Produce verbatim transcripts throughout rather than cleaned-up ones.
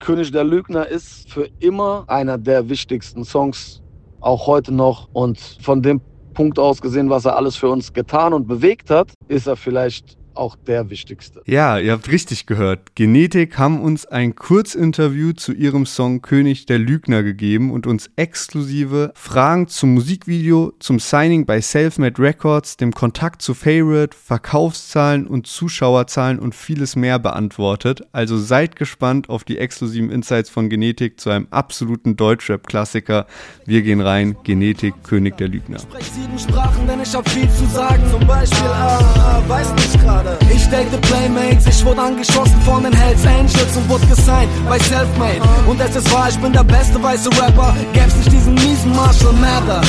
König der Lügner ist für immer einer der wichtigsten Songs, auch heute noch. Und von dem Punkt aus gesehen, was er alles für uns getan und bewegt hat, ist er vielleicht auch der wichtigste. Ja, ihr habt richtig gehört. Genetik haben uns ein Kurzinterview zu ihrem Song König der Lügner gegeben und uns exklusive Fragen zum Musikvideo, zum Signing bei Selfmade Records, dem Kontakt zu Favorite, Verkaufszahlen und Zuschauerzahlen und vieles mehr beantwortet. Also seid gespannt auf die exklusiven Insights von Genetik zu einem absoluten Deutschrap-Klassiker. Wir gehen rein, Genetik, König der Lügner. Ich sprech sieben Sprachen, denn ich hab viel zu sagen. Zum Beispiel, ah, weiß nicht gerade. Ich date Playmates, ich wurde angeschossen von den Hells Angels und wurde gesigned bei Selfmade. Und es ist wahr, ich bin der beste weiße Rapper, gäb's nicht diesen miesen Marshall Mathers.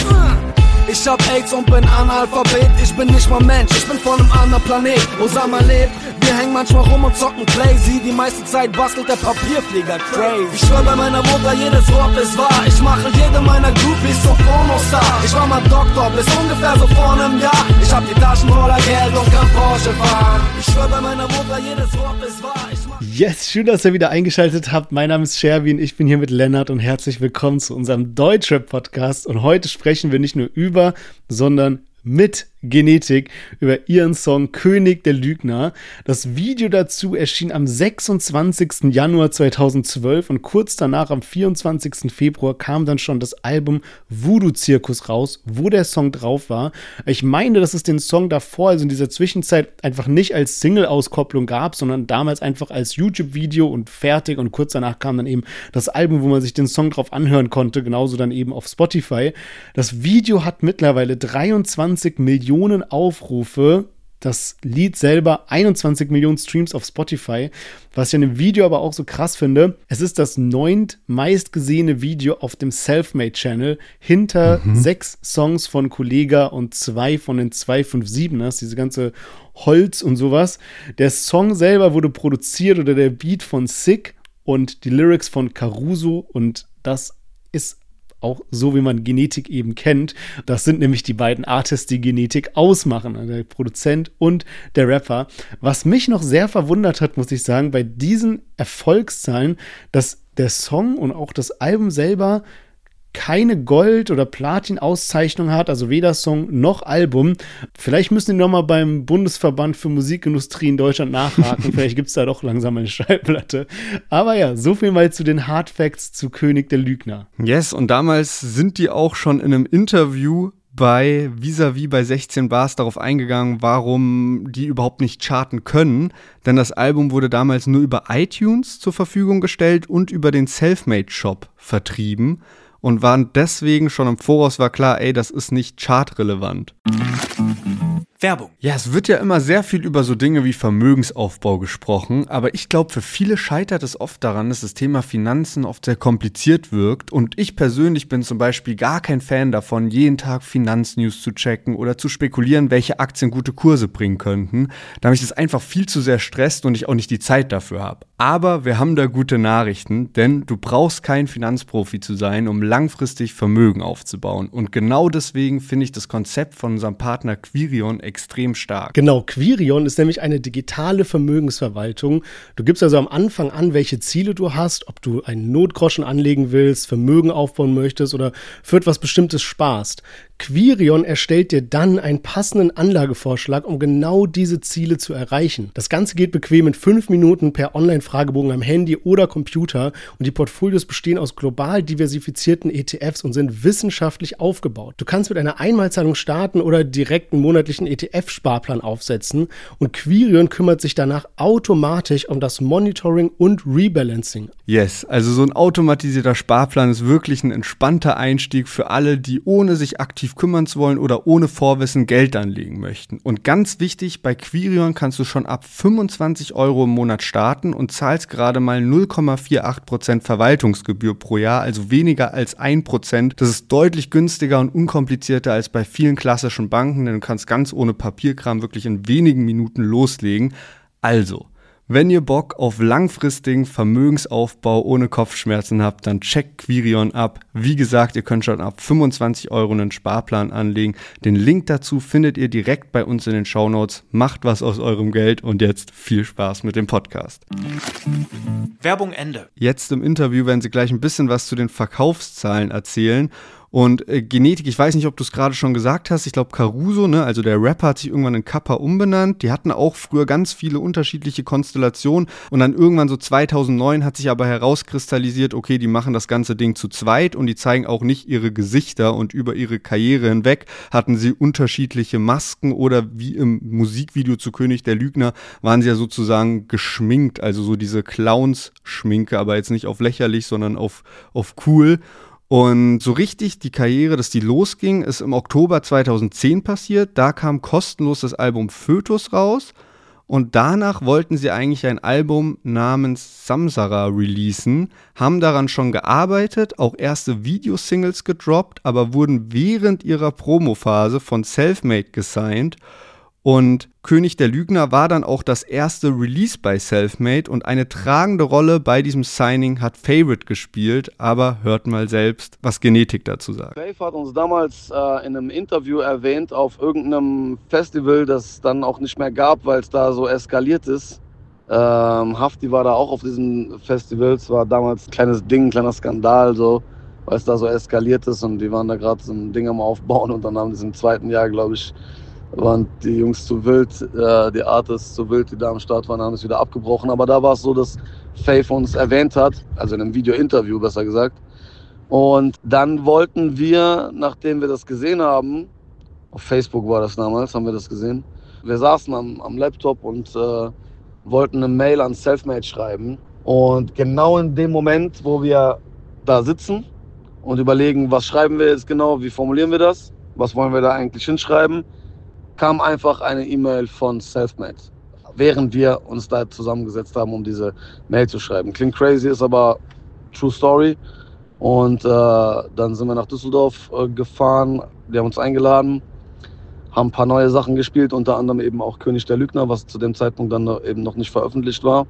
Ich hab AIDS und bin Analphabet, ich bin nicht mal Mensch, ich bin von einem anderen Planet. Osama lebt, wir hängen manchmal rum und zocken Playsy, die meiste Zeit bastelt der Papierflieger crazy. Ich schwör bei meiner Mutter, jedes Wort ist wahr, ich mache jede meiner Groupies zum Pornostar. Ich war mal Doktor, bis ungefähr so vor einem Jahr, ich hab die Taschen voller Geld und kann Porsche fahren. Ich schwör bei meiner Mutter, jedes Wort ist wahr, ich mach Yes, schön, dass ihr wieder eingeschaltet habt. Mein Name ist Sherwin, ich bin hier mit Lennart und herzlich willkommen zu unserem Deutschrap-Podcast. Und heute sprechen wir nicht nur über, sondern mit Genetik über ihren Song König der Lügner. Das Video dazu erschien am sechsundzwanzigsten Januar zweitausendzwölf und kurz danach am vierundzwanzigsten Februar kam dann schon das Album Voodoo Zirkus raus, wo der Song drauf war. Ich meine, dass es den Song davor, also in dieser Zwischenzeit, einfach nicht als Single-Auskopplung gab, sondern damals einfach als YouTube-Video und fertig, und kurz danach kam dann eben das Album, wo man sich den Song drauf anhören konnte, genauso dann eben auf Spotify. Das Video hat mittlerweile dreiundzwanzig Millionen Aufrufe, das Lied selber einundzwanzig Millionen Streams auf Spotify, was ich an dem Video aber auch so krass finde. Es ist das neunt meistgesehene Video auf dem Selfmade-Channel, hinter mhm. sechs Songs von Kollega und zwei von den zwei fünf sieben ers, diese ganze Holz und sowas. Der Song selber wurde produziert, oder der Beat, von Sick und die Lyrics von Caruso, und das ist auch so, wie man Genetik eben kennt. Das sind nämlich die beiden Artists, die Genetik ausmachen, der Produzent und der Rapper. Was mich noch sehr verwundert hat, muss ich sagen, bei diesen Erfolgszahlen, dass der Song und auch das Album selber keine Gold- oder Platin-Auszeichnung hat, also weder Song noch Album. Vielleicht müssen die nochmal beim Bundesverband für Musikindustrie in Deutschland nachhaken. Vielleicht gibt es da doch langsam eine Schallplatte. Aber ja, so viel mal zu den Hard Facts zu König der Lügner. Yes, und damals sind die auch schon in einem Interview bei Vis-a-vis bei sechzehn Bars darauf eingegangen, warum die überhaupt nicht charten können. Denn das Album wurde damals nur über iTunes zur Verfügung gestellt und über den Selfmade-Shop vertrieben. Und waren deswegen schon im Voraus war klar, ey, das ist nicht chartrelevant. Werbung. Ja, es wird ja immer sehr viel über so Dinge wie Vermögensaufbau gesprochen, aber ich glaube, für viele scheitert es oft daran, dass das Thema Finanzen oft sehr kompliziert wirkt, und ich persönlich bin zum Beispiel gar kein Fan davon, jeden Tag Finanznews zu checken oder zu spekulieren, welche Aktien gute Kurse bringen könnten, da mich das einfach viel zu sehr stresst und ich auch nicht die Zeit dafür habe. Aber wir haben da gute Nachrichten, denn du brauchst kein Finanzprofi zu sein, um langfristig Vermögen aufzubauen, und genau deswegen finde ich das Konzept von unserem Partner Quirion extrem stark. Genau, Quirion ist nämlich eine digitale Vermögensverwaltung. Du gibst also am Anfang an, welche Ziele du hast, ob du einen Notgroschen anlegen willst, Vermögen aufbauen möchtest oder für etwas Bestimmtes sparst. Quirion erstellt dir dann einen passenden Anlagevorschlag, um genau diese Ziele zu erreichen. Das Ganze geht bequem in fünf Minuten per Online-Fragebogen am Handy oder Computer, und die Portfolios bestehen aus global diversifizierten E T Fs und sind wissenschaftlich aufgebaut. Du kannst mit einer Einmalzahlung starten oder direkt einen monatlichen E T F-Sparplan aufsetzen, und Quirion kümmert sich danach automatisch um das Monitoring und Rebalancing. Yes, also so ein automatisierter Sparplan ist wirklich ein entspannter Einstieg für alle, die ohne sich aktiv kümmern zu wollen oder ohne Vorwissen Geld anlegen möchten. Und ganz wichtig, bei Quirion kannst du schon ab fünfundzwanzig Euro im Monat starten und zahlst gerade mal null Komma achtzig Prozent Verwaltungsgebühr pro Jahr, also weniger als ein Prozent. Das ist deutlich günstiger und unkomplizierter als bei vielen klassischen Banken, denn du kannst ganz ohne Papierkram wirklich in wenigen Minuten loslegen. Also, Wenn ihr Bock auf langfristigen Vermögensaufbau ohne Kopfschmerzen habt, dann checkt Quirion ab. Wie gesagt, ihr könnt schon ab fünfundzwanzig Euro einen Sparplan anlegen. Den Link dazu findet ihr direkt bei uns in den Shownotes. Macht was aus eurem Geld und jetzt viel Spaß mit dem Podcast. Werbung Ende. Jetzt im Interview werden sie gleich ein bisschen was zu den Verkaufszahlen erzählen. Und äh, Genetik, ich weiß nicht, ob du es gerade schon gesagt hast, ich glaube Caruso, ne, also der Rapper hat sich irgendwann in Kappa umbenannt, die hatten auch früher ganz viele unterschiedliche Konstellationen und dann irgendwann so zweitausendneun hat sich aber herauskristallisiert, okay, die machen das ganze Ding zu zweit und die zeigen auch nicht ihre Gesichter und über ihre Karriere hinweg hatten sie unterschiedliche Masken oder wie im Musikvideo zu König der Lügner waren sie ja sozusagen geschminkt, also so diese Clowns-Schminke, aber jetzt nicht auf lächerlich, sondern auf, auf cool. Und so richtig die Karriere, dass die losging, ist im Oktober zweitausendzehn passiert. Da kam kostenlos das Album Fötus raus. Und danach wollten sie eigentlich ein Album namens Samsara releasen, haben daran schon gearbeitet, auch erste Videosingles gedroppt, aber wurden während ihrer Promophase von Selfmade gesigned. Und König der Lügner war dann auch das erste Release bei Selfmade und eine tragende Rolle bei diesem Signing hat Favorite gespielt, aber hört mal selbst, was Genetik dazu sagt. Faith hat uns damals äh, in einem Interview erwähnt auf irgendeinem Festival, das es dann auch nicht mehr gab, weil es da so eskaliert ist. Ähm, Hafti war da auch auf diesem Festival, es war damals ein kleines Ding, ein kleiner Skandal, so, weil es da so eskaliert ist und die waren da gerade so ein Ding am Aufbauen und dann haben sie im zweiten Jahr, glaube ich, waren die Jungs zu wild, äh, die Artists zu wild, die da am Start waren, haben es wieder abgebrochen. Aber da war es so, dass Faith uns erwähnt hat, also in einem Video-Interview besser gesagt. Und dann wollten wir, nachdem wir das gesehen haben, auf Facebook war das damals, haben wir das gesehen, wir saßen am, am Laptop und äh, wollten eine Mail an Selfmade schreiben. Und genau in dem Moment, wo wir da sitzen und überlegen, was schreiben wir jetzt genau, wie formulieren wir das, was wollen wir da eigentlich hinschreiben, kam einfach eine E-Mail von Selfmade, während wir uns da zusammengesetzt haben, um diese Mail zu schreiben. Klingt crazy, ist aber True Story. Und äh, dann sind wir nach Düsseldorf äh, gefahren, die haben uns eingeladen, haben ein paar neue Sachen gespielt, unter anderem eben auch König der Lügner, was zu dem Zeitpunkt dann eben noch nicht veröffentlicht war.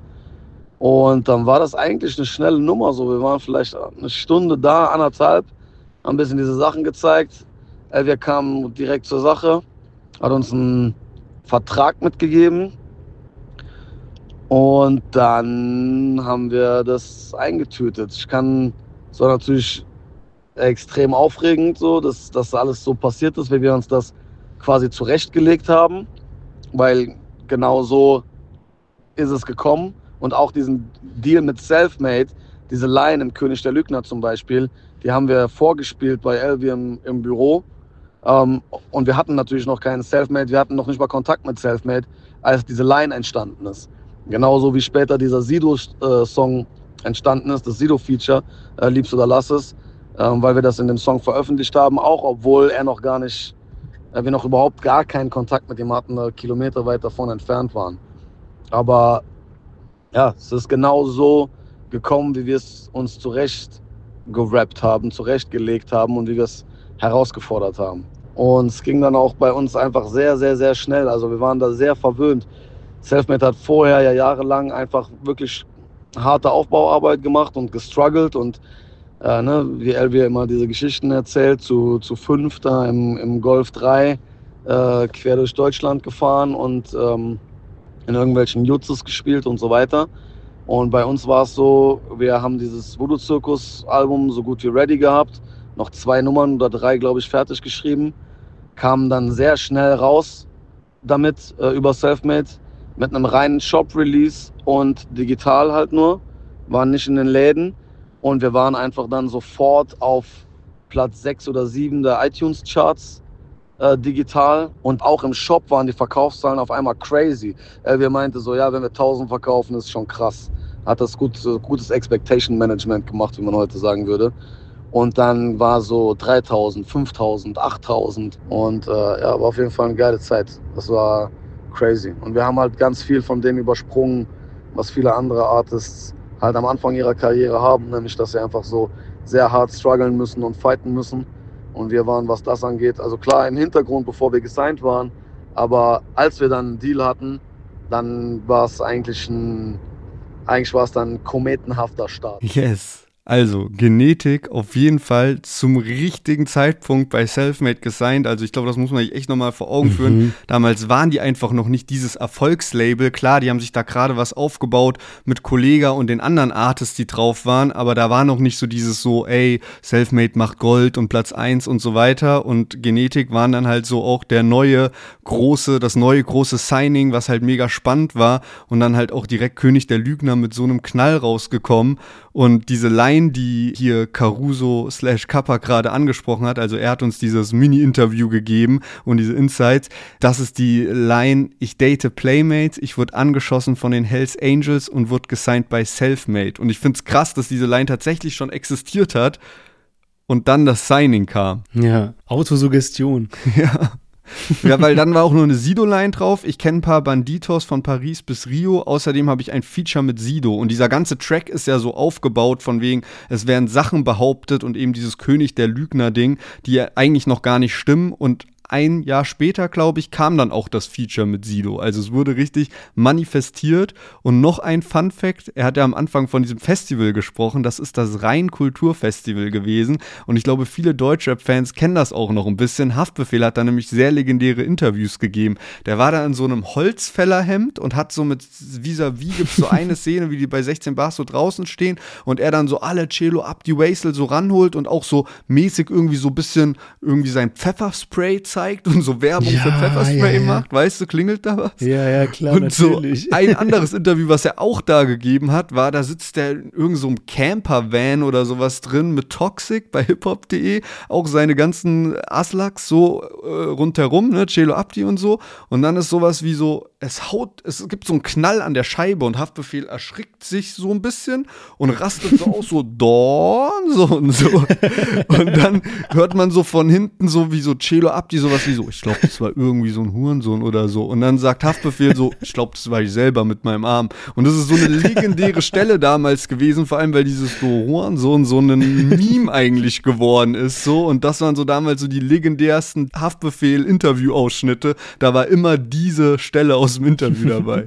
Und dann war das eigentlich eine schnelle Nummer, so wir waren vielleicht eine Stunde da, anderthalb, haben ein bisschen diese Sachen gezeigt. Wir kamen direkt zur Sache. Hat uns einen Vertrag mitgegeben und dann haben wir das eingetütet. Ich kann, es war natürlich extrem aufregend, so, dass das alles so passiert ist, wie wir uns das quasi zurechtgelegt haben, weil genau so ist es gekommen und auch diesen Deal mit Selfmade, diese Line im König der Lügner zum Beispiel, die haben wir vorgespielt bei Elvi im, im Büro. Um, und wir hatten natürlich noch keinen Selfmade, wir hatten noch nicht mal Kontakt mit Selfmade, als diese Line entstanden ist. Genauso wie später dieser Sido-Song äh, entstanden ist, das Sido-Feature, äh, Liebst oder Lass es, äh, weil wir das in dem Song veröffentlicht haben, auch obwohl er noch gar nicht, äh, wir noch überhaupt gar keinen Kontakt mit ihm hatten, äh, Kilometer weit davon entfernt waren. Aber ja, es ist genau so gekommen, wie wir es uns zurecht gerappt haben, zurechtgelegt haben und wie wir es herausgefordert haben. Und es ging dann auch bei uns einfach sehr, sehr, sehr schnell. Also wir waren da sehr verwöhnt. Selfmade hat vorher ja jahrelang einfach wirklich harte Aufbauarbeit gemacht und gestruggelt und äh, ne, wie Elvi immer diese Geschichten erzählt, zu, zu fünf da im, im Golf drei äh, quer durch Deutschland gefahren und ähm, in irgendwelchen Jutzes gespielt und so weiter. Und bei uns war es so, wir haben dieses Voodoo-Zirkus-Album so gut wie ready gehabt, noch zwei Nummern oder drei, glaube ich, fertig geschrieben, kamen dann sehr schnell raus damit äh, über Selfmade mit einem reinen Shop-Release und digital halt nur, waren nicht in den Läden und wir waren einfach dann sofort auf Platz sechs oder sieben der iTunes-Charts äh, digital und auch im Shop waren die Verkaufszahlen auf einmal crazy. Äh, wir meinte so, ja, wenn wir tausend verkaufen, ist schon krass. Hat das gut, so gutes Expectation Management gemacht, wie man heute sagen würde. Und dann war so dreitausend, fünftausend, achttausend und äh, ja, war auf jeden Fall eine geile Zeit. Das war crazy. Und wir haben halt ganz viel von dem übersprungen, was viele andere Artists halt am Anfang ihrer Karriere haben, nämlich dass sie einfach so sehr hart strugglen müssen und fighten müssen. Und wir waren, was das angeht, also klar im Hintergrund, bevor wir gesigned waren, aber als wir dann einen Deal hatten, dann war es eigentlich ein, eigentlich war es dann ein kometenhafter Start. Yes. Also, Genetik auf jeden Fall zum richtigen Zeitpunkt bei Selfmade gesigned. Also ich glaube, das muss man sich echt nochmal vor Augen führen. Mhm. Damals waren die einfach noch nicht dieses Erfolgslabel. Klar, die haben sich da gerade was aufgebaut mit Kollega und den anderen Artists, die drauf waren. Aber da war noch nicht so dieses so, ey, Selfmade macht Gold und Platz eins und so weiter. Und Genetik waren dann halt so auch der neue große, das neue große Signing, was halt mega spannend war. Und dann halt auch direkt König der Lügner mit so einem Knall rausgekommen. Und diese Line, die hier Caruso slash Kappa gerade angesprochen hat, also er hat uns dieses Mini-Interview gegeben und diese Insights, das ist die Line, ich date Playmates, ich wurde angeschossen von den Hells Angels und wurde gesigned bei Selfmade. Und ich finde es krass, dass diese Line tatsächlich schon existiert hat und dann das Signing kam. Ja, Autosuggestion. Ja. Ja, weil dann war auch nur eine Sido-Line drauf. Ich kenne ein paar Banditos von Paris bis Rio. Außerdem habe ich ein Feature mit Sido. Und dieser ganze Track ist ja so aufgebaut von wegen, es werden Sachen behauptet und eben dieses König der Lügner-Ding, die ja eigentlich noch gar nicht stimmen. Und ein Jahr später, glaube ich, kam dann auch das Feature mit Sido. Also es wurde richtig manifestiert. Und noch ein Fun-Fact, er hat ja am Anfang von diesem Festival gesprochen, das ist das Rhein-Kultur-Festival gewesen. Und ich glaube, viele Deutschrap-Fans kennen das auch noch ein bisschen. Haftbefehl hat da nämlich sehr legendäre Interviews gegeben. Der war da in so einem Holzfällerhemd und hat so mit vis-à-vis, gibt es so eine Szene, wie die bei sechzehn Bars so draußen stehen und er dann so alle Cello ab die Wastel so ranholt und auch so mäßig irgendwie so ein bisschen irgendwie sein Pfefferspray zeigt und so Werbung ja, für Pfefferspray ja, ja. macht. Weißt du, klingelt da was? Ja, ja, klar, und natürlich. So ein anderes Interview, was er auch da gegeben hat, war, da sitzt der in irgendeinem so Camper-Van oder sowas drin mit Toxic bei hiphop punkt de, auch seine ganzen Aslaks so äh, rundherum, ne, Celo Abdi und so. Und dann ist sowas wie so, es haut, es gibt so einen Knall an der Scheibe und Haftbefehl erschrickt sich so ein bisschen und rastet so aus, so Dorn, so und so. Und dann hört man so von hinten so wie so Celo Abdi sowas wie so, ich glaube, das war irgendwie so ein Hurensohn oder so. Und dann sagt Haftbefehl so, ich glaube, das war ich selber mit meinem Arm. Und das ist so eine legendäre Stelle damals gewesen, vor allem, weil dieses so Hurensohn so ein Meme eigentlich geworden ist, so. Und das waren so damals so die legendärsten Haftbefehl-Interview-Ausschnitte. Da war immer diese Stelle aus dem Interview dabei.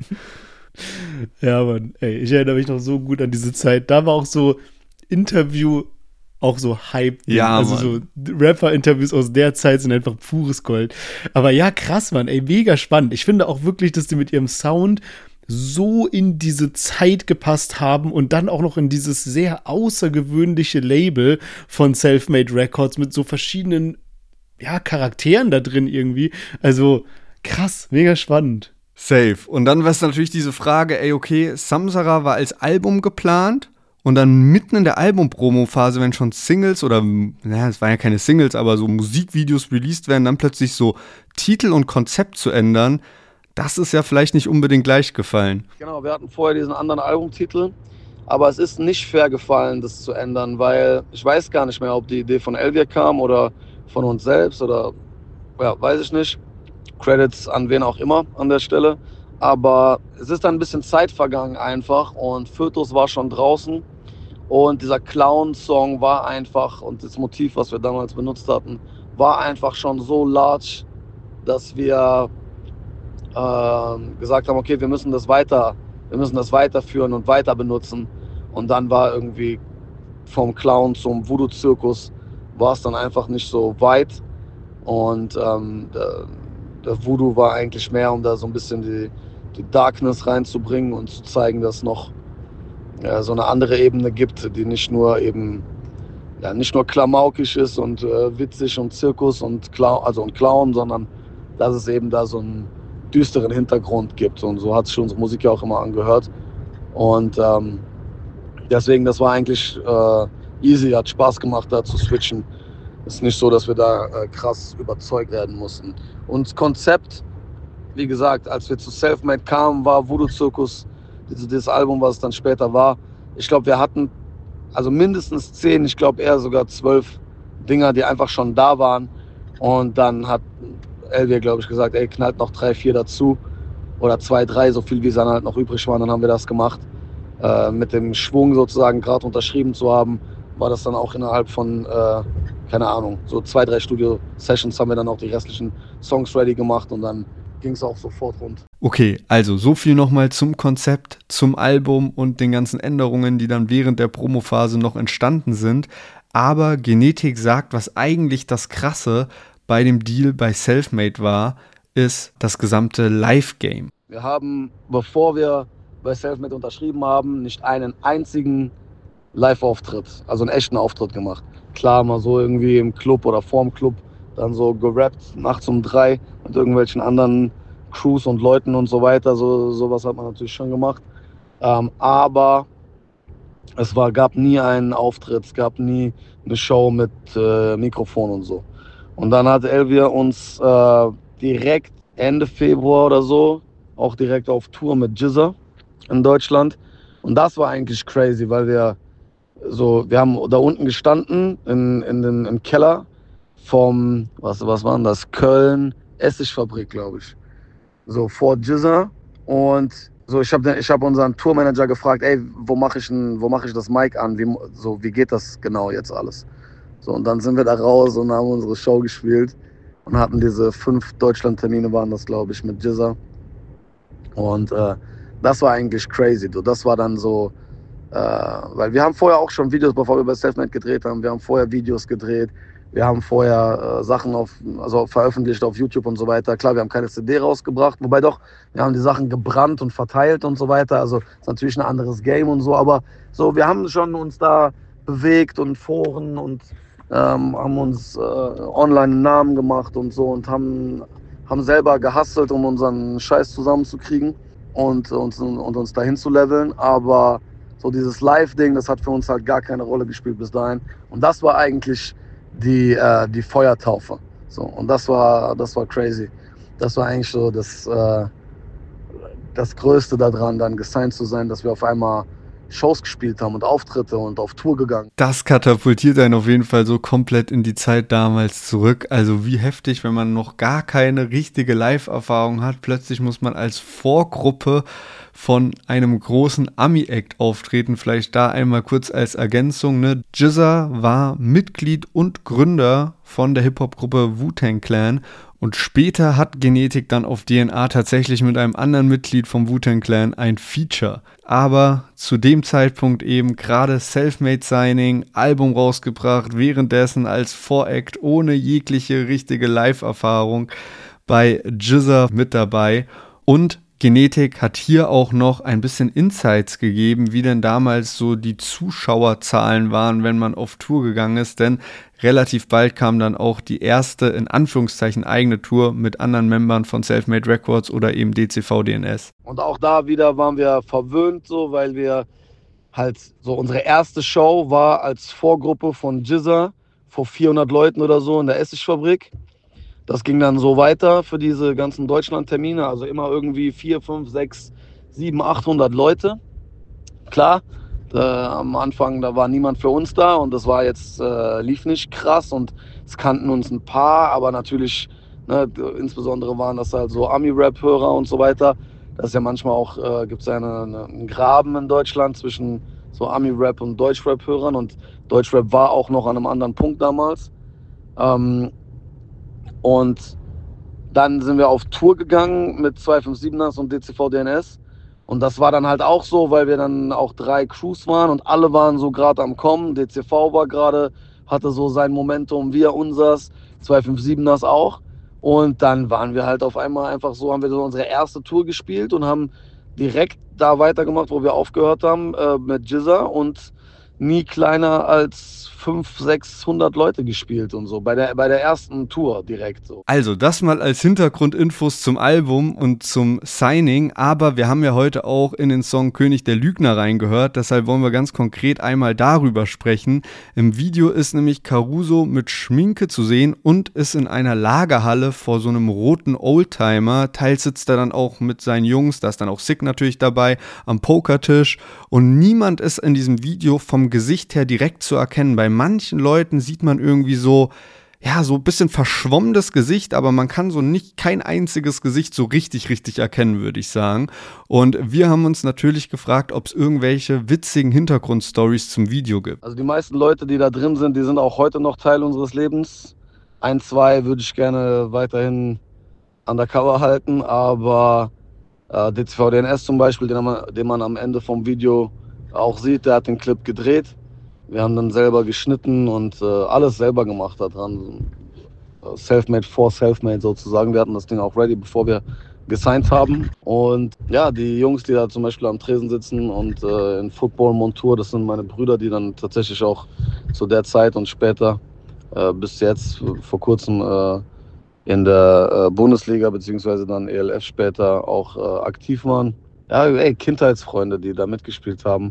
Ja, Mann, ey, ich erinnere mich noch so gut an diese Zeit. Da war auch so Interview auch so Hype. Ja, also Mann. so Rapper-Interviews aus der Zeit sind einfach pures Gold. Aber ja, krass, Mann, ey, mega spannend. Ich finde auch wirklich, dass die mit ihrem Sound so in diese Zeit gepasst haben und dann auch noch in dieses sehr außergewöhnliche Label von Selfmade Records mit so verschiedenen, ja, Charakteren da drin irgendwie. Also krass, mega spannend. Safe. Und dann war es natürlich diese Frage, ey, okay, Samsara war als Album geplant und dann mitten in der Album-Promo-Phase, wenn schon Singles oder, naja, es waren ja keine Singles, aber so Musikvideos released werden, dann plötzlich so Titel und Konzept zu ändern, das ist ja vielleicht nicht unbedingt leicht gefallen. Genau, wir hatten vorher diesen anderen Albumtitel, aber es ist nicht fair gefallen, das zu ändern, weil ich weiß gar nicht mehr, ob die Idee von Elvier kam oder von uns selbst oder, ja, weiß ich nicht. Credits an wen auch immer an der Stelle. Aber es ist dann ein bisschen Zeit vergangen einfach und Fötus war schon draußen und dieser Clown-Song war einfach, und das Motiv, was wir damals benutzt hatten, war einfach schon so large, dass wir äh, gesagt haben, okay, wir müssen das weiter, wir müssen das weiterführen und weiter benutzen. Und dann war irgendwie vom Clown zum Voodoo-Zirkus war es dann einfach nicht so weit und ähm, der, der Voodoo war eigentlich mehr, um da so ein bisschen die, die Darkness reinzubringen und zu zeigen, dass es noch ja, so eine andere Ebene gibt, die nicht nur eben ja, nicht nur klamaukisch ist und äh, witzig und Zirkus und Clown, also und Clown, sondern dass es eben da so einen düsteren Hintergrund gibt. Und so hat sich unsere Musik ja auch immer angehört. Und ähm, deswegen, das war eigentlich äh, easy, hat Spaß gemacht, da zu switchen. Es ist nicht so, dass wir da äh, krass überzeugt werden mussten. Und das Konzept, wie gesagt, als wir zu Selfmade kamen, war Voodoo Zirkus, dieses, dieses Album, was es dann später war. Ich glaube, wir hatten also mindestens zehn, ich glaube eher sogar zwölf Dinger, die einfach schon da waren. Und dann hat Elvier, glaube ich, gesagt, ey, knallt noch drei, vier dazu. Oder zwei, drei, so viel wie es dann halt noch übrig waren. Dann haben wir das gemacht. Äh, mit dem Schwung sozusagen gerade unterschrieben zu haben, war das dann auch innerhalb von, äh, keine Ahnung, so zwei, drei Studio-Sessions haben wir dann auch die restlichen Songs ready gemacht und dann ging es auch sofort rund. Okay, also so viel nochmal zum Konzept, zum Album und den ganzen Änderungen, die dann während der Promophase noch entstanden sind. Aber Genetik sagt, was eigentlich das Krasse bei dem Deal bei Selfmade war, ist das gesamte Live-Game. Wir haben, bevor wir bei Selfmade unterschrieben haben, nicht einen einzigen Live-Auftritt, also einen echten Auftritt gemacht. Klar, mal so irgendwie im Club oder vorm Club, dann so gerappt, nachts um drei mit irgendwelchen anderen Crews und Leuten und so weiter. So, sowas hat man natürlich schon gemacht. Ähm, aber es war, gab nie einen Auftritt, es gab nie eine Show mit äh, Mikrofon und so. Und dann hat Elvia uns äh, direkt Ende Februar oder so auch direkt auf Tour mit G Z A in Deutschland. Und das war eigentlich crazy, weil wir so, wir haben da unten gestanden in, in den, im Keller vom, was, was war denn das? Köln Essigfabrik, glaube ich. So vor G Z A. Und so, ich habe ich hab unseren Tourmanager gefragt, ey, wo mache ich, wo mach ich das Mic an? Wie, so, wie geht das genau jetzt alles? So, und dann sind wir da raus und haben unsere Show gespielt und hatten diese fünf Deutschland-Termine, waren das, glaube ich, mit G Z A. Und äh, das war eigentlich crazy. Du. Das war dann so, äh, weil wir haben vorher auch schon Videos, bevor wir bei Selfmade gedreht haben, wir haben vorher Videos gedreht, wir haben vorher äh, Sachen auf, also veröffentlicht auf YouTube und so weiter. Klar, wir haben keine C D rausgebracht, wobei doch, wir haben die Sachen gebrannt und verteilt und so weiter. Also ist natürlich ein anderes Game und so, aber so, wir haben schon uns da bewegt und Foren und ähm, haben uns äh, online einen Namen gemacht und so und haben, haben selber gehustelt, um unseren Scheiß zusammenzukriegen und, und, und uns dahin zu leveln. Aber so dieses Live-Ding, das hat für uns halt gar keine Rolle gespielt bis dahin. Und das war eigentlich die, äh, die Feuertaufe. So, und das war, das war crazy. Das war eigentlich so das, äh, das Größte daran, dann gesigned zu sein, dass wir auf einmal Shows gespielt haben und Auftritte und auf Tour gegangen. Das katapultiert einen auf jeden Fall so komplett in die Zeit damals zurück. Also wie heftig, wenn man noch gar keine richtige Live-Erfahrung hat. Plötzlich muss man als Vorgruppe von einem großen Ami-Act auftreten. Vielleicht da einmal kurz als Ergänzung. Ne? G Z A war Mitglied und Gründer von der Hip-Hop-Gruppe Wu-Tang Clan. Und später hat Genetik dann auf D N A tatsächlich mit einem anderen Mitglied vom Wu-Tang Clan ein Feature. Aber zu dem Zeitpunkt eben gerade Selfmade-Signing, Album rausgebracht, währenddessen als Voract ohne jegliche richtige Live-Erfahrung bei G Z A mit dabei. Und Genetik hat hier auch noch ein bisschen Insights gegeben, wie denn damals so die Zuschauerzahlen waren, wenn man auf Tour gegangen ist, denn relativ bald kam dann auch die erste, in Anführungszeichen, eigene Tour mit anderen Membern von Selfmade Records oder eben D C V D N S. Und auch da wieder waren wir verwöhnt, so, weil wir halt so, unsere erste Show war als Vorgruppe von G Z A vor vierhundert Leuten oder so in der Essigfabrik. Das ging dann so weiter für diese ganzen Deutschland-Termine, also immer irgendwie vier, fünf, sechs, sieben, achthundert Leute. Klar, äh, am Anfang, da war niemand für uns da und das war jetzt, äh, lief nicht krass und es kannten uns ein paar, aber natürlich, ne, insbesondere waren das halt so Ami-Rap-Hörer und so weiter. Das ist ja manchmal auch, äh, gibt es ja eine, eine, einen Graben in Deutschland zwischen so Ami-Rap und Deutsch-Rap-Hörern und Deutsch-Rap war auch noch an einem anderen Punkt damals. Ähm, Und dann sind wir auf Tour gegangen mit zwei fünf siebeners und D C V D N S. Und das war dann halt auch so, weil wir dann auch drei Crews waren und alle waren so gerade am Kommen. D C V war gerade, hatte so sein Momentum, wir unsers, zwei fünf siebeners auch. Und dann waren wir halt auf einmal einfach so, haben wir so unsere erste Tour gespielt und haben direkt da weitergemacht, wo wir aufgehört haben, äh, mit G Z A und nie kleiner als fünfhundert, sechshundert Leute gespielt und so, bei der, bei der ersten Tour direkt so. Also das mal als Hintergrundinfos zum Album und zum Signing, aber wir haben ja heute auch in den Song König der Lügner reingehört, deshalb wollen wir ganz konkret einmal darüber sprechen. Im Video ist nämlich Caruso mit Schminke zu sehen und ist in einer Lagerhalle vor so einem roten Oldtimer, teils sitzt er dann auch mit seinen Jungs, da ist dann auch Sick natürlich dabei, am Pokertisch und niemand ist in diesem Video vom Gesicht her direkt zu erkennen. Bei manchen Leuten sieht man irgendwie so, ja, so ein bisschen verschwommenes Gesicht, aber man kann so nicht kein einziges Gesicht so richtig, richtig erkennen, würde ich sagen. Und wir haben uns natürlich gefragt, ob es irgendwelche witzigen Hintergrundstories zum Video gibt. Also die meisten Leute, die da drin sind, die sind auch heute noch Teil unseres Lebens. Ein, zwei würde ich gerne weiterhin undercover halten, aber Äh, D C V D N S zum Beispiel, den man, den man am Ende vom Video auch sieht, der hat den Clip gedreht. Wir haben dann selber geschnitten und äh, alles selber gemacht da dran. Selfmade for Selfmade sozusagen. Wir hatten das Ding auch ready, bevor wir gesigned haben. Und ja, die Jungs, die da zum Beispiel am Tresen sitzen und äh, in Football-Montur, das sind meine Brüder, die dann tatsächlich auch zu der Zeit und später äh, bis jetzt vor kurzem äh, in der äh, Bundesliga beziehungsweise dann E L F später auch äh, aktiv waren. Ja, ey, Kindheitsfreunde, die da mitgespielt haben.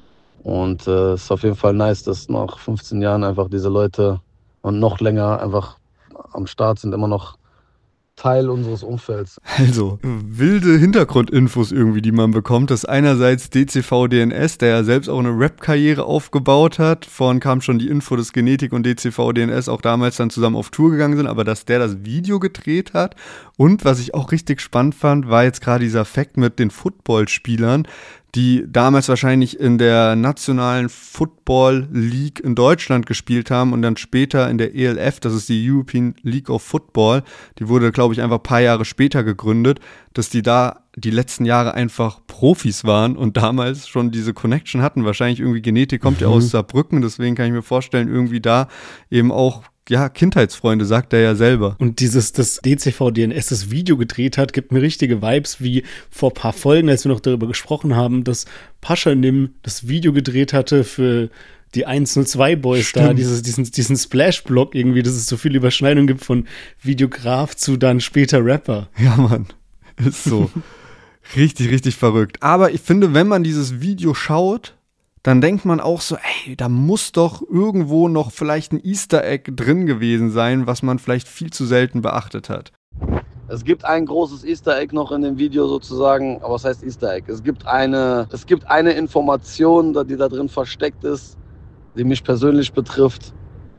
Und es äh, ist auf jeden Fall nice, dass nach fünfzehn Jahren einfach diese Leute und noch länger einfach am Start sind, immer noch Teil unseres Umfelds. Also, wilde Hintergrundinfos irgendwie, die man bekommt. Das ist einerseits D C V D N S, der ja selbst auch eine Rap-Karriere aufgebaut hat. Vorhin kam schon die Info, dass Genetik und D C V D N S auch damals dann zusammen auf Tour gegangen sind, aber dass der das Video gedreht hat. Und was ich auch richtig spannend fand, war jetzt gerade dieser Fakt mit den Footballspielern, die damals wahrscheinlich in der nationalen Football League in Deutschland gespielt haben und dann später in der E L F, das ist die European League of Football, die wurde, glaube ich, einfach ein paar Jahre später gegründet, dass die da die letzten Jahre einfach Profis waren und damals schon diese Connection hatten. Wahrscheinlich irgendwie Genetik kommt ja aus Saarbrücken, deswegen kann ich mir vorstellen, irgendwie da eben auch ja, Kindheitsfreunde, sagt er ja selber. Und dieses, das D C V D N S das Video gedreht hat, gibt mir richtige Vibes wie vor ein paar Folgen, als wir noch darüber gesprochen haben, dass Pascha in dem das Video gedreht hatte für die eins null zwei Boys. Stimmt. Da, dieses, diesen, diesen Splash-Block irgendwie, dass es so viel Überschneidung gibt von Videograf zu dann später Rapper. Ja, Mann, ist so. Richtig, richtig verrückt. Aber ich finde, wenn man dieses Video schaut, dann denkt man auch so, ey, da muss doch irgendwo noch vielleicht ein Easter Egg drin gewesen sein, was man vielleicht viel zu selten beachtet hat. Es gibt ein großes Easter Egg noch in dem Video sozusagen, aber was heißt Easter Egg? Es gibt eine, es gibt eine Information, die da drin versteckt ist, die mich persönlich betrifft,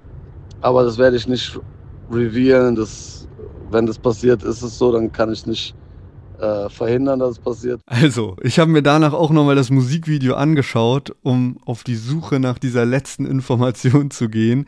aber das werde ich nicht revealen. Das, wenn das passiert, ist es so, dann kann ich nicht Äh, verhindern, dass es passiert. Also, ich habe mir danach auch nochmal das Musikvideo angeschaut, um auf die Suche nach dieser letzten Information zu gehen.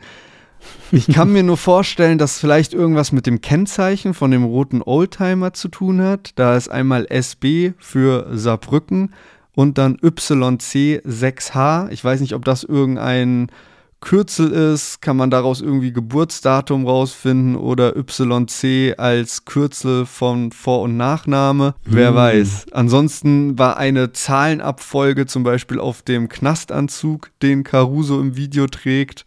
Ich kann mir nur vorstellen, dass vielleicht irgendwas mit dem Kennzeichen von dem roten Oldtimer zu tun hat. Da ist einmal S B für Saarbrücken und dann Y C sechs H. Ich weiß nicht, ob das irgendein Kürzel ist, kann man daraus irgendwie Geburtsdatum rausfinden oder Y C als Kürzel von Vor- und Nachname, wer mm. weiß. Ansonsten war eine Zahlenabfolge zum Beispiel auf dem Knastanzug, den Caruso im Video trägt,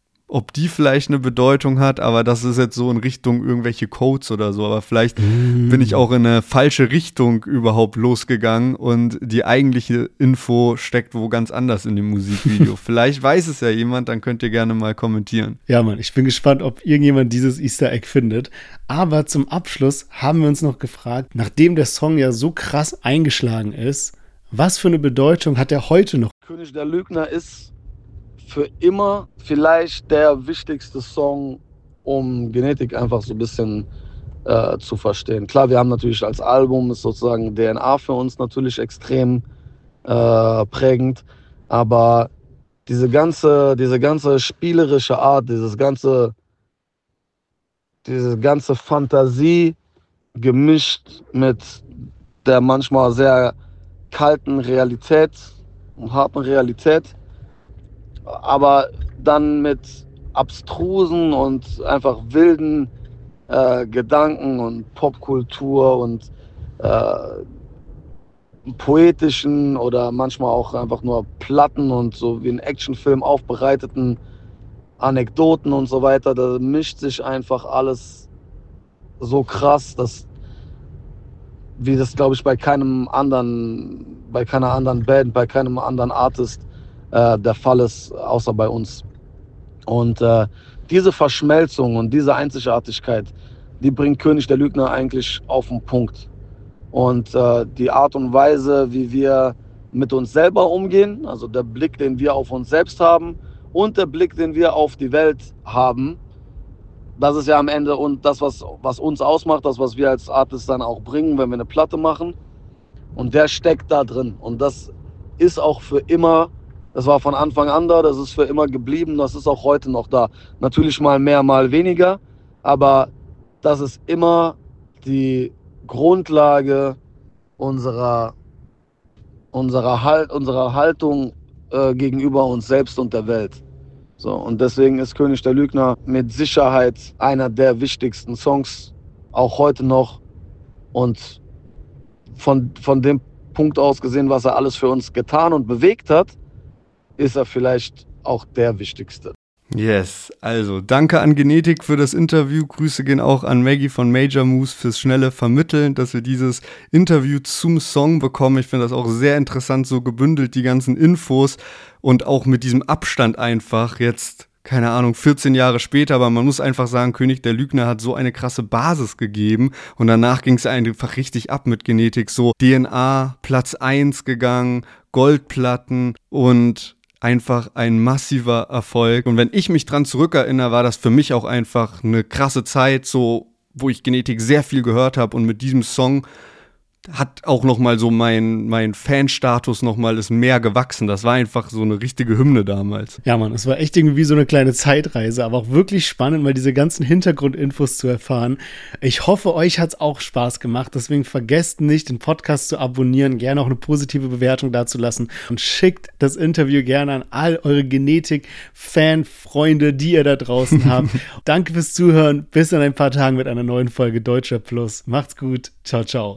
ob die vielleicht eine Bedeutung hat, aber das ist jetzt so in Richtung irgendwelche Codes oder so, aber vielleicht mm. bin ich auch in eine falsche Richtung überhaupt losgegangen und die eigentliche Info steckt wo ganz anders in dem Musikvideo. Vielleicht weiß es ja jemand, dann könnt ihr gerne mal kommentieren. Ja, Mann, ich bin gespannt, ob irgendjemand dieses Easter Egg findet. Aber zum Abschluss haben wir uns noch gefragt, nachdem der Song ja so krass eingeschlagen ist, was für eine Bedeutung hat er heute noch? König der Lügner ist für immer vielleicht der wichtigste Song, um Genetik einfach so ein bisschen äh, zu verstehen. Klar, wir haben natürlich als Album, ist sozusagen D N A für uns natürlich extrem äh, prägend, aber diese ganze, diese ganze spielerische Art, dieses ganze, diese ganze Fantasie gemischt mit der manchmal sehr kalten Realität und harten Realität, aber dann mit abstrusen und einfach wilden äh, Gedanken und Popkultur und äh, poetischen oder manchmal auch einfach nur platten und so wie ein Actionfilm aufbereiteten Anekdoten und so weiter. Da mischt sich einfach alles so krass, dass wie das, glaube ich, bei keinem anderen, bei keiner anderen Band, bei keinem anderen Artist äh, der Fall ist, außer bei uns. Und äh, diese Verschmelzung und diese Einzigartigkeit, die bringt König der Lügner eigentlich auf den Punkt. Und äh, die Art und Weise, wie wir mit uns selber umgehen, also der Blick, den wir auf uns selbst haben und der Blick, den wir auf die Welt haben, das ist ja am Ende und das, was, was uns ausmacht, das, was wir als Artists dann auch bringen, wenn wir eine Platte machen. Und der steckt da drin. Und das ist auch für immer, das war von Anfang an da, das ist für immer geblieben, das ist auch heute noch da. Natürlich mal mehr, mal weniger, aber das ist immer die Grundlage unserer, unserer, halt, unserer Haltung äh, gegenüber uns selbst und der Welt. So, und deswegen ist König der Lügner mit Sicherheit einer der wichtigsten Songs, auch heute noch. Und von, von dem Punkt aus gesehen, was er alles für uns getan und bewegt hat, ist er vielleicht auch der wichtigste. Yes, also danke an Genetik für das Interview. Grüße gehen auch an Maggie von Major Moves fürs schnelle Vermitteln, dass wir dieses Interview zum Song bekommen. Ich finde das auch sehr interessant, so gebündelt die ganzen Infos und auch mit diesem Abstand einfach jetzt, keine Ahnung, vierzehn Jahre später, aber man muss einfach sagen, König der Lügner hat so eine krasse Basis gegeben und danach ging es einfach richtig ab mit Genetik, so D N A, Platz eins gegangen, Goldplatten und einfach ein massiver Erfolg. Und wenn ich mich dran zurückerinnere, war das für mich auch einfach eine krasse Zeit, so wo ich Genetik sehr viel gehört habe und mit diesem Song hat auch nochmal so mein, mein Fanstatus nochmal ist mehr gewachsen. Das war einfach so eine richtige Hymne damals. Ja, Mann, es war echt irgendwie so eine kleine Zeitreise, aber auch wirklich spannend, mal diese ganzen Hintergrundinfos zu erfahren. Ich hoffe, euch hat's auch Spaß gemacht, deswegen vergesst nicht, den Podcast zu abonnieren, gerne auch eine positive Bewertung dazulassen und schickt das Interview gerne an all eure Genetik-Fan-Freunde, die ihr da draußen habt. Danke fürs Zuhören, bis in ein paar Tagen mit einer neuen Folge Deutscher Plus. Macht's gut, ciao, ciao.